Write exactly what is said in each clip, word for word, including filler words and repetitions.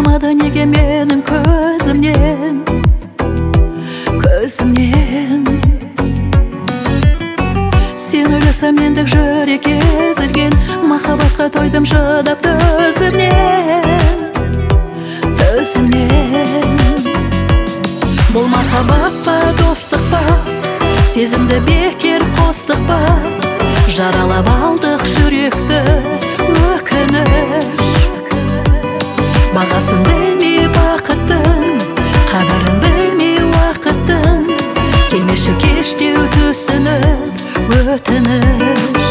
Байқамады неге менің көзімнен, көзімнен. Сен ойласам мендік жүрек езілген, махаббатқа тойдым шыдап төзімнен, төзімнен. Бұл махаббат па, достық па, сезімді бекер қостық па, жаралап алдық жүректі өкініш. Бағасын білмей бақыттың, қадірін білмей уақыттың, келмеші кештеу түсініп өтініш.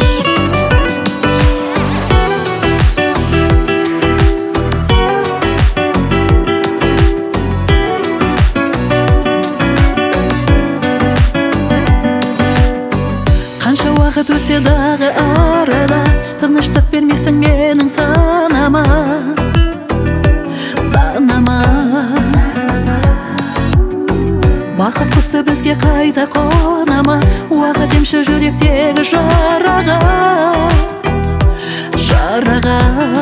Қанша уақыт өтсе дағы арада, тыныштық бермесің менің санама, санама. Уақыт құсы бізге қайта қонама, уақыт емші жүректегі жараға, жараға.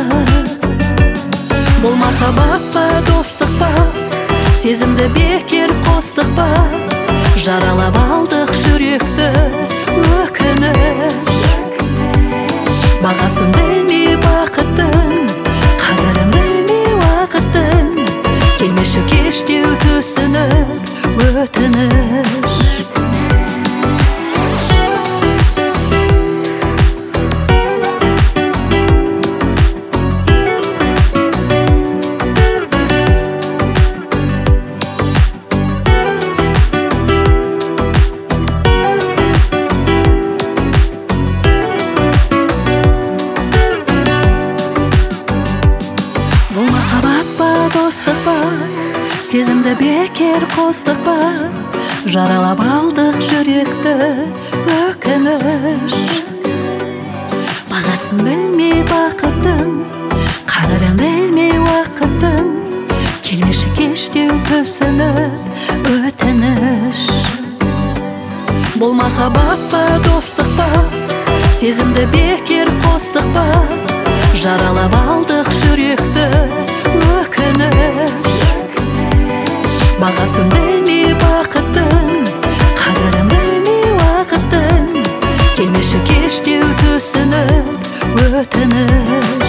Бұл махаббат па, достық па, сезімді бекер қостық па, жаралап алдық жүректі өкініш. Бағасын білмей бақыттың, қадірін білмей уақыттың, келмеші кештеу түсініп өтініш. Достық па, сезімді бекер қостық па, жаралап алдық жүректі өкініш. Бағасын білмей бақыттың, қадірін білмей уақыттың, келмеші кештеу түсініп өтініш. Бұл махаббат па, достық па, сезімді бекер қостық па, жаралап алдық жүректі өкініш. Бағасын білмей бақыттың, қадірін білмей уақыттың, келмеші кештеу түсініп өтініш.